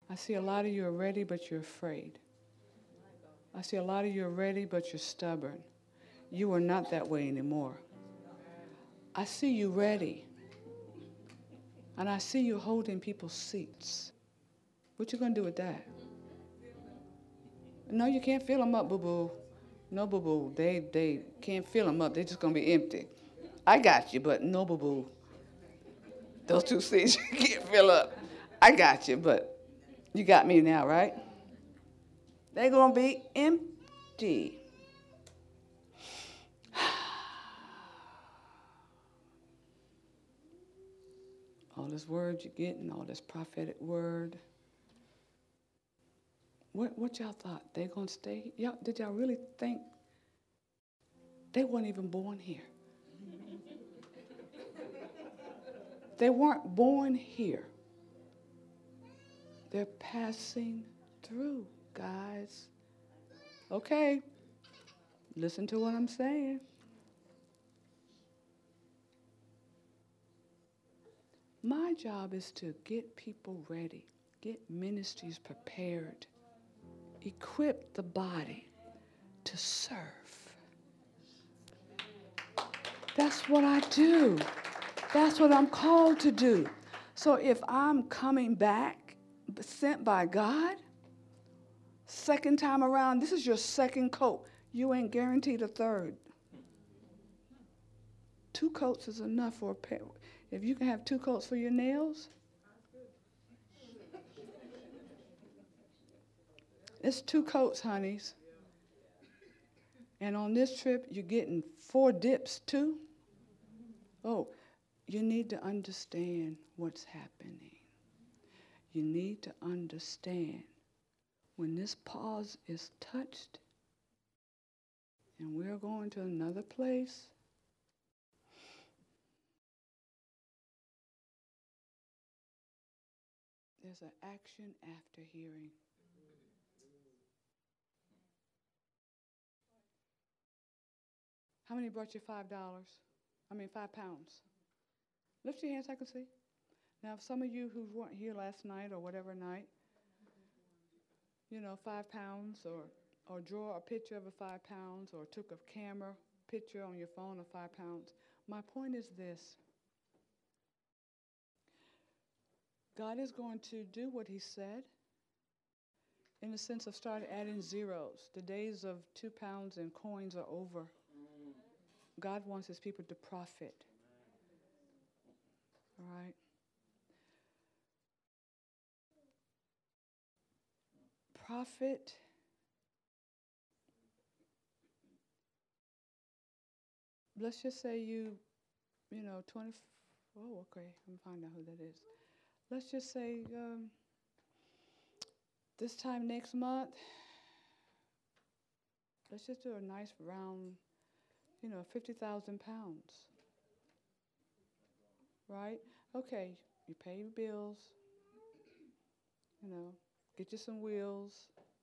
I see a lot of you are ready, but you're afraid. I see a lot of you are ready, but you're stubborn. You are not that way anymore. I see you ready. And I see you holding people's seats. What you going to do with that? No, you can't fill them up, boo-boo. No, boo-boo. They can't fill them up. They're just going to be empty. I got you, but no, boo-boo. Those two seats you can't fill up. I got you, but you got me now, right? They're going to be empty. All this word you're getting, all this prophetic word. What y'all thought? They going to stay? Did y'all really think they weren't even born here? They weren't born here. They're passing through, guys. Okay, listen to what I'm saying. My job is to get people ready, get ministries prepared, equip the body to serve. That's what I do. That's what I'm called to do. So if I'm coming back, sent by God, second time around, this is your second coat. You ain't guaranteed a third. 2 coats is enough for a pair. If you can have 2 coats for your nails, it's 2 coats, honeys. And on this trip, you're getting 4 dips too. Oh, you need to understand what's happening. You need to understand when this pause is touched and we're going to another place, there's an action after hearing. How many brought you $5? 5 pounds. Lift your hands so I can see. Now, some of you who weren't here last night or whatever night, 5 pounds, or draw a picture of a 5 pounds, or took a camera picture on your phone of 5 pounds. My point is this. God is going to do what he said in the sense of start adding zeros. The days of 2 pounds and coins are over. God wants his people to profit. All right? Profit. Let's just say 20. Oh, okay. I'm finding out who that is. Let's just say this time next month, let's just do a nice round, 50,000 pounds. Right? Okay, you pay your bills, get you some wheels,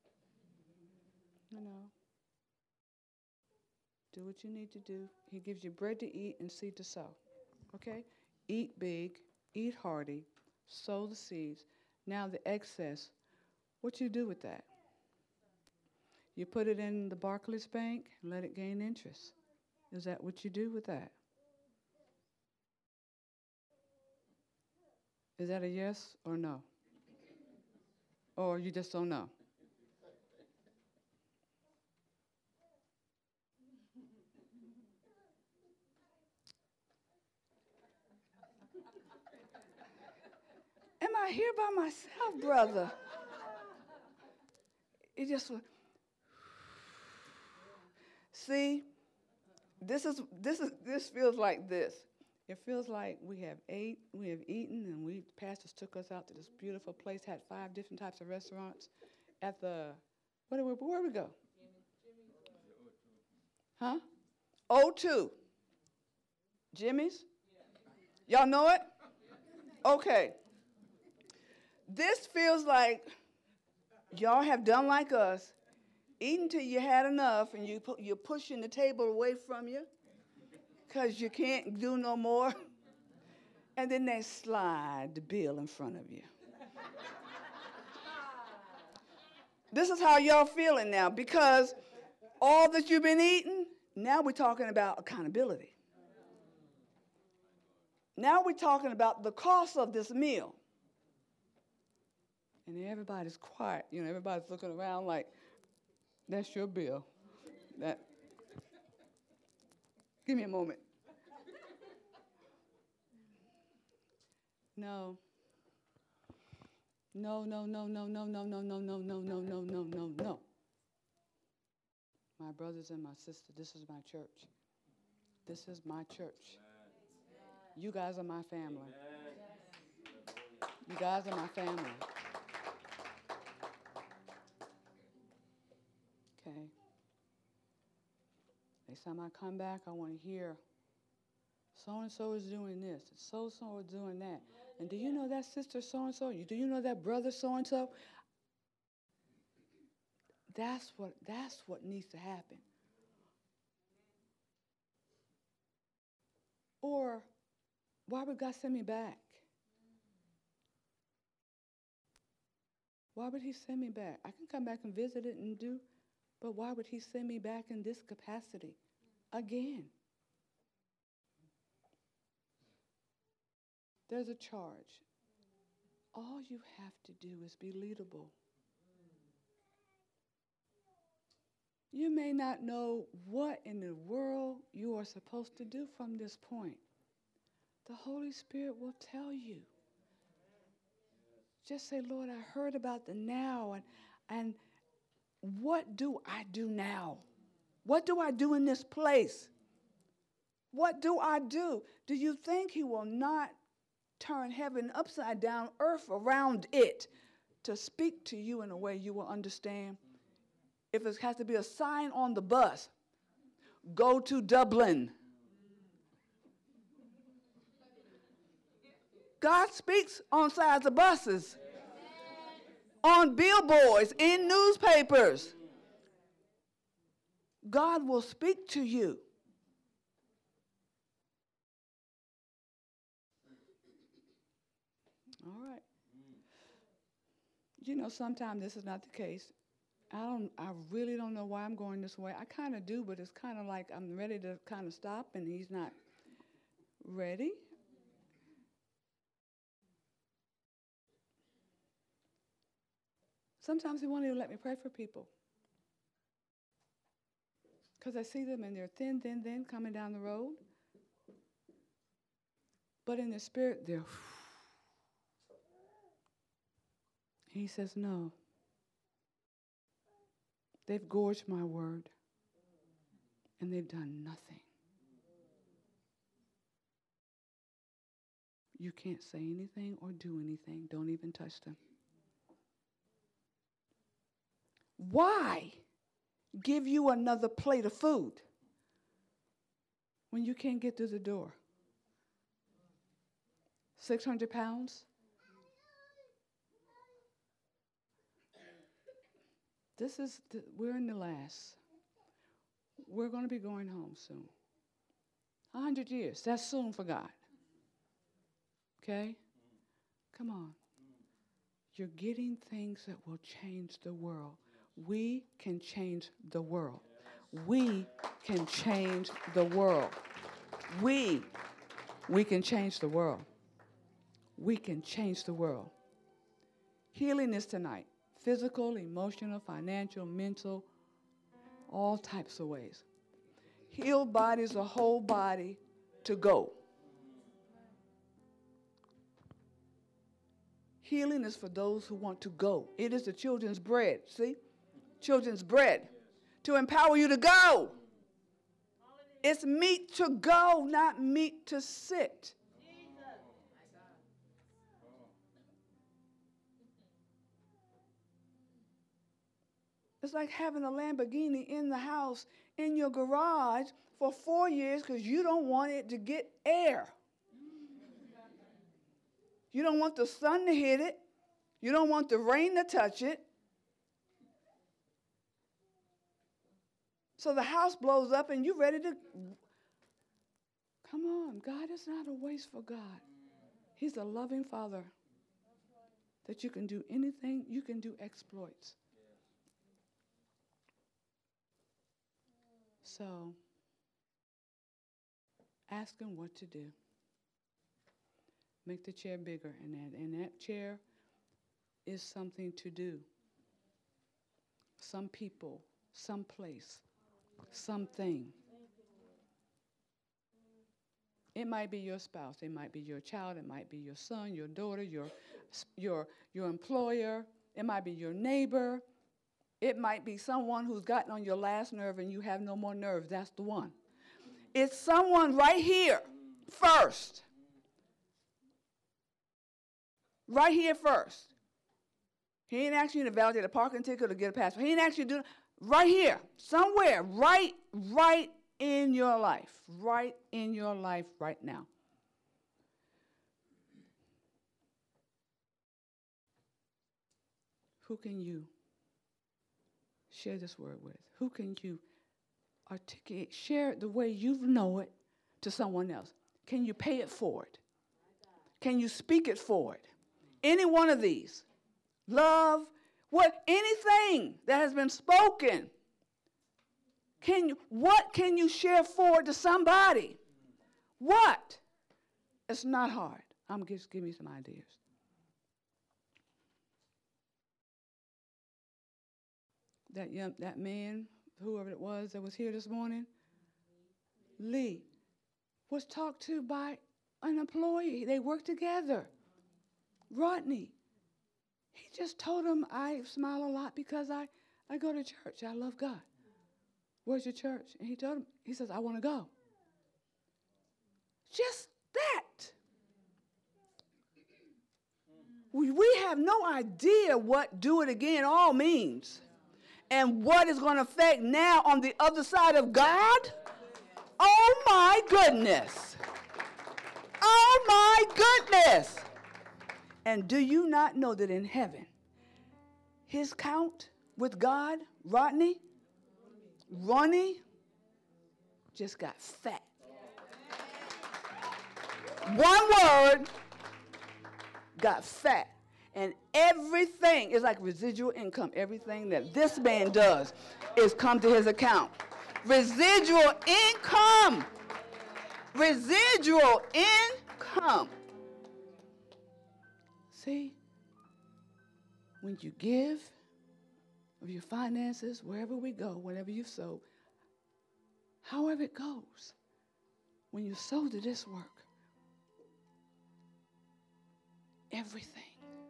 do what you need to do. He gives you bread to eat and seed to sow. Okay? Eat big, eat hearty, sow the seeds. Now the excess, what you do with that? You put it in the Barclays Bank and let it gain interest. Is that what you do with that? Is that a yes or no? Or you just don't know? Am I here by myself, brother? It just see, this feels like this. It feels like we have eaten, and pastors took us out to this beautiful place, had 5 different types of restaurants at the, where we go? Huh? O2. Jimmy's? Y'all know it? Okay. This feels like y'all have done like us, eaten till you had enough, and you're pushing the table away from you because you can't do no more. And then they slide the bill in front of you. This is how y'all feeling now, because all that you've been eating, now we're talking about accountability. Now we're talking about the cost of this meal. And everybody's quiet. You know, everybody's looking around like, that's your bill. Give me a moment. No. No. My brothers and my sisters, this is my church. This is my church. You guys are my family. You guys are my family. Okay. Next time I come back, I want to hear so-and-so is doing this, and so-and-so is doing that. And do you know that sister so-and-so? Do you know that brother so-and-so? That's what needs to happen. Or, why would God send me back? Why would he send me back? I can come back and visit it and do, but why would he send me back in this capacity again? There's a charge. All you have to do is be leadable. You may not know what in the world you are supposed to do from this point. The Holy Spirit will tell you. Just say, Lord, I heard about the now, and what do I do now? What do I do in this place? What do I do? Do you think he will not turn heaven upside down, earth around it, to speak to you in a way you will understand? If it has to be a sign on the bus, go to Dublin. God speaks on sides of buses, on billboards, in newspapers. God will speak to you. All right. You know, sometimes this is not the case. I really don't know why I'm going this way. I kind of do, but it's kind of like I'm ready to kind of stop, and he's not ready. Sometimes he won't even let me pray for people, because I see them and they're thin, coming down the road. But in the spirit, they're... He says, no. They've gorged my word, and they've done nothing. You can't say anything or do anything. Don't even touch them. Why give you another plate of food when you can't get through the door? 600 pounds? We're in the last. We're going to be going home soon. 100 years, that's soon for God. Okay? Come on. You're getting things that will change the world. We can change the world. We can change the world. We can change the world. We can change the world. Healing is tonight. Physical, emotional, financial, mental, all types of ways. Healed body is a whole body to go. Healing is for those who want to go. It is the children's bread, see? Children's bread. To empower you to go. It's meat to go, not meat to sit. It's like having a Lamborghini in the house, in your garage for 4 years because you don't want it to get air. You don't want the sun to hit it. You don't want the rain to touch it. So the house blows up and you're ready to... Come on, God is not a wasteful God. He's a loving Father that you can do anything, you can do exploits. So, ask him what to do. Make the chair bigger, and that chair is something to do. Some people, some place, something. It might be your spouse, it might be your child, it might be your son, your daughter, your employer, it might be your neighbor, it might be someone who's gotten on your last nerve and you have no more nerves. That's the one. It's someone right here first. Right here first. He ain't asking you to validate a parking ticket or get a passport. He ain't asking you to do right here, somewhere, right in your life, right in your life right now. Who can you share this word with? Who can you articulate, share it the way you know it to someone else? Can you pay it forward? Can you speak it forward? Any one of these. Love, anything that has been spoken. What can you share forward to somebody? What? It's not hard. I'm just giving you some ideas. That man, whoever it was that was here this morning, Lee, was talked to by an employee. They worked together. Rodney, he just told him, I smile a lot because I go to church. I love God. Where's your church? And he told him, he says, I want to go. Just that. We have no idea what do it again all means and what is going to affect now on the other side of God. Oh, my goodness. Oh, my goodness. And do you not know that in heaven, his count with God, Ronnie, just got fat. One word got fat. And everything is like residual income. Everything that this man does is come to his account. Residual income. Residual income. See, when you give of your finances, wherever we go, whatever you sow, however it goes, when you sow to this work, everything,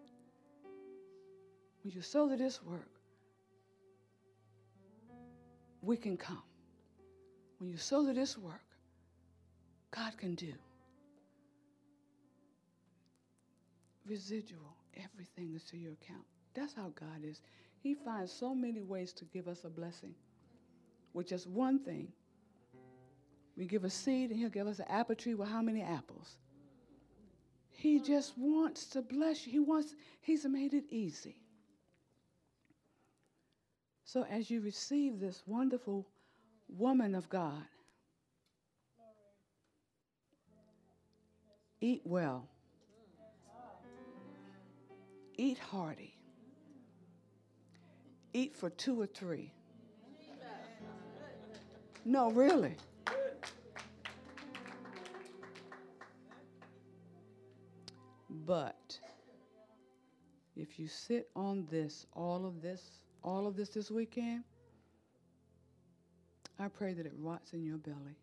when you sow to this work, we can come. When you sow to this work, God can do. Residual, everything is to your account. That's how God is. He finds so many ways to give us a blessing with just one thing. We give a seed and he'll give us an apple tree with how many apples? He just wants to bless you. He's made it easy. So as you receive this wonderful woman of God, eat well. Eat hearty. Eat for 2 or 3. No, really. But if you sit on all of this weekend, I pray that it rots in your belly.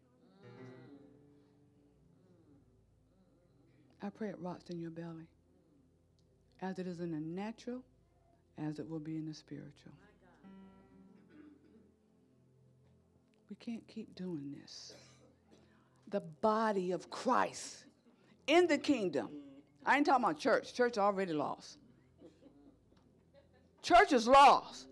I pray it rots in your belly. As it is in the natural, as it will be in the spiritual. We can't keep doing this. The body of Christ in the kingdom. I ain't talking about church. Church is already lost. Church is lost.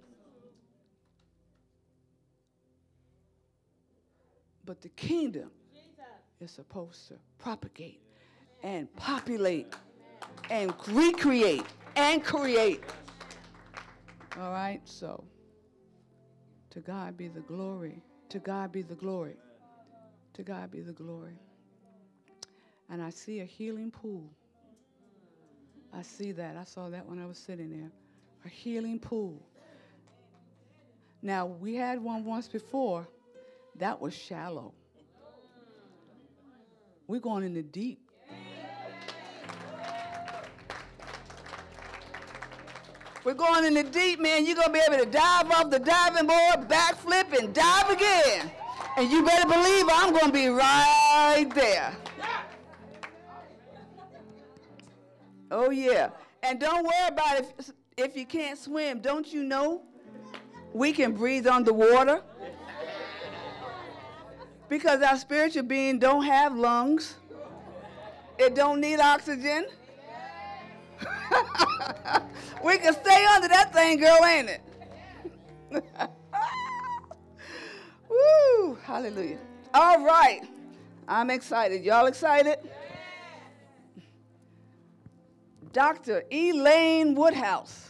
But the kingdom is supposed to propagate and populate and recreate and create. All right, so to God be the glory. To God be the glory. To God be the glory. And I see a healing pool. I see that. I saw that when I was sitting there. A healing pool. Now, we had one once before, That was shallow. We're going in the deep. We're going in the deep, man. You're going to be able to dive off the diving board, backflip, and dive again. And you better believe I'm going to be right there. Oh, yeah. And don't worry about it if you can't swim. Don't you know we can breathe underwater? Because our spiritual being don't have lungs. It don't need oxygen. We can stay under that thing, girl, ain't it? Woo, hallelujah. All right. I'm excited. Y'all excited? Dr. Elaine Woodhouse.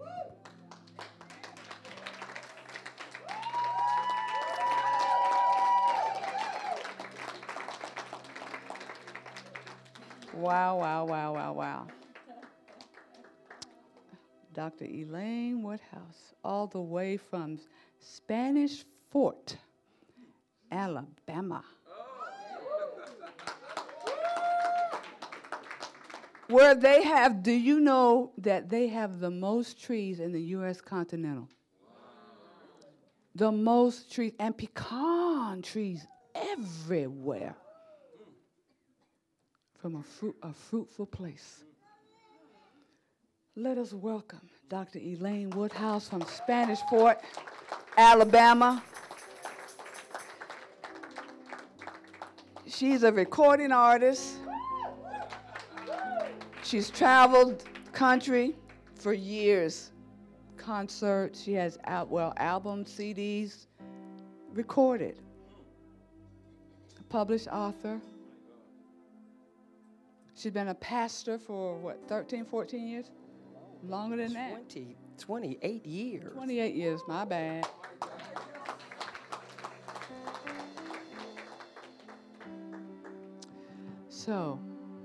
Wow, wow, wow, wow, wow. Dr. Elaine Woodhouse, all the way from Spanish Fort, Alabama. Where they have, do you know that they have the most trees in the U.S. continental? The most trees, and pecan trees everywhere. From a fruitful place. Let us welcome Dr. Elaine Woodhouse from Spanish Fort, Alabama. She's a recording artist. She's traveled country for years. Concerts, she has albums, CDs, recorded. A published author. She's been a pastor for, 13, 14 years? Longer than that. 28 years. 28 years, my bad. So,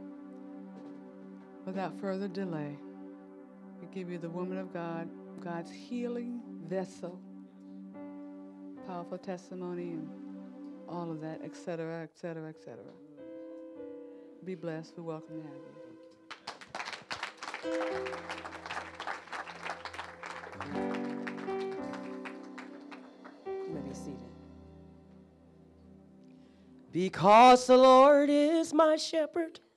without further delay, we give you the woman of God, God's healing vessel, powerful testimony, and all of that, et cetera, et cetera, et cetera. Be blessed. We're welcome to have you. You may be seated. Because the Lord is my shepherd,